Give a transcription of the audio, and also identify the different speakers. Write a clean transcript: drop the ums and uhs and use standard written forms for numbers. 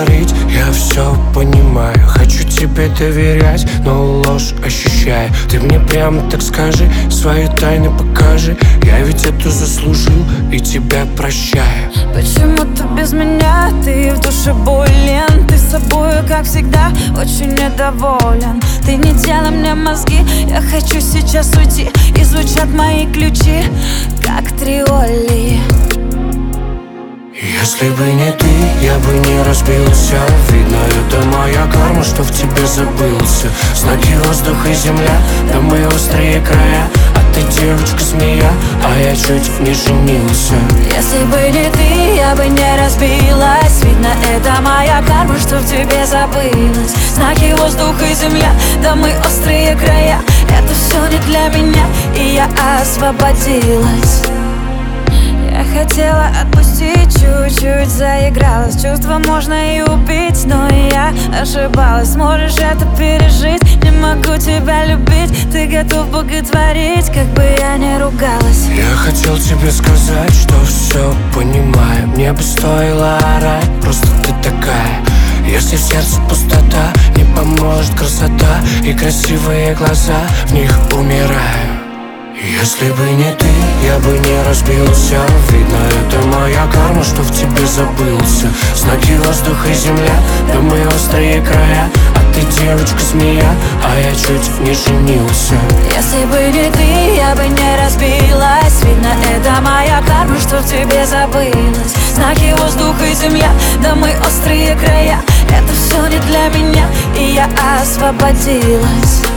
Speaker 1: говорить, я все понимаю. Хочу тебе доверять, но ложь ощущаю. Ты мне прямо так скажи, свои тайны покажи. Я ведь это заслужил и тебя прощаю.
Speaker 2: Почему ты без меня? Ты в душе болен. Ты с собой, как всегда, очень недоволен. Ты не делай мне мозги. Я хочу сейчас уйти. И звучат мои ключи, как триоли.
Speaker 1: Если бы не ты, я бы не разбился. Видно, это моя карма, что в тебе забылся. Знаки воздуха и земля, да мы острые края. А ты девочка-змея, а я чуть не женился.
Speaker 2: Если бы не ты, я бы не разбилась. Видно, это моя карма, что в тебе забылась. Знаки воздуха и земля, да мы острые края. Это все не для меня, и я освободилась. Я хотела отпустить, чуть-чуть заигралась. Чувства можно и убить, но я ошибалась. Сможешь это пережить, не могу тебя любить. Ты готов боготворить, как бы я не ругалась.
Speaker 1: Я хотел тебе сказать, что все понимаю. Мне бы стоило орать, просто ты такая. Если в сердце пустота, не поможет красота и красивые глаза, в них умираю. Если бы не ты, я бы не разбился. Видно, это моя карма, что в тебе забылся. Знаки воздуха и земля, да мы острые края. А ты девочка-змея, а я чуть не женился.
Speaker 2: Если бы не ты, я бы не разбилась. Видно, это моя карма, что в тебе забылась. Знаки воздуха и земля, да мы острые края. Это все не для меня, и я освободилась.